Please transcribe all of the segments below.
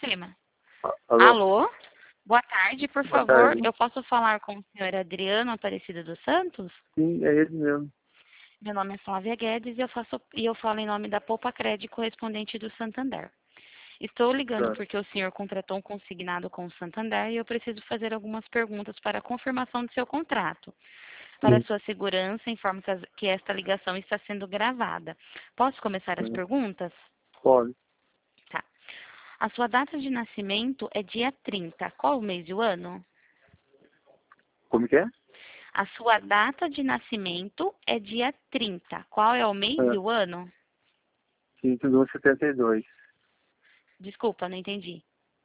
cima. Alô? Alô? Boa tarde, por Boa favor. tarde. Eu posso falar com o senhor Adriano Aparecido dos Santos? Sim, é ele mesmo. Meu nome é Flávia Guedes e eu falo em nome da Poupa Crédito correspondente do Santander. Estou ligando Tá. porque o senhor contratou um consignado com o Santander e eu preciso fazer algumas perguntas para a confirmação do seu contrato. Para Sim, sua segurança, informo que esta ligação está sendo gravada. Posso começar as sim. perguntas? Pode. Tá. A sua data de nascimento é dia 30. Qual o mês e o ano? Como que é? A sua data de nascimento é dia 30. Qual é o mês e É, o ano? 30/1/72. Desculpa, não entendi.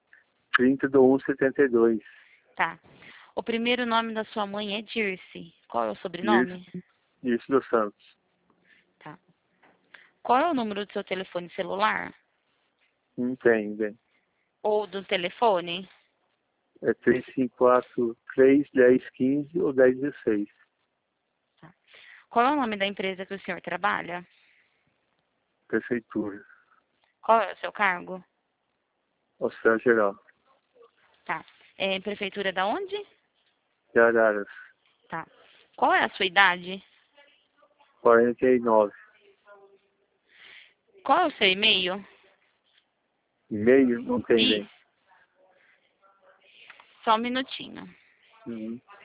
30/1/72. Tá. O primeiro nome da sua mãe é Dirce. Qual é o Isso, sobrenome? isso dos Santos. Tá. Qual é o número do seu telefone celular? Não tem, bem. Ou do telefone? É 3543-1015 ou 1016. Tá. Qual é o nome da empresa que o senhor trabalha? Prefeitura. Qual é o seu cargo? Hospital Geral. Tá. É prefeitura da onde? De Araras. Tá. Qual é a sua idade? 49. Qual é o seu e-mail? E-mail? Não tem, bem. Isso. Só um minutinho. Uhum.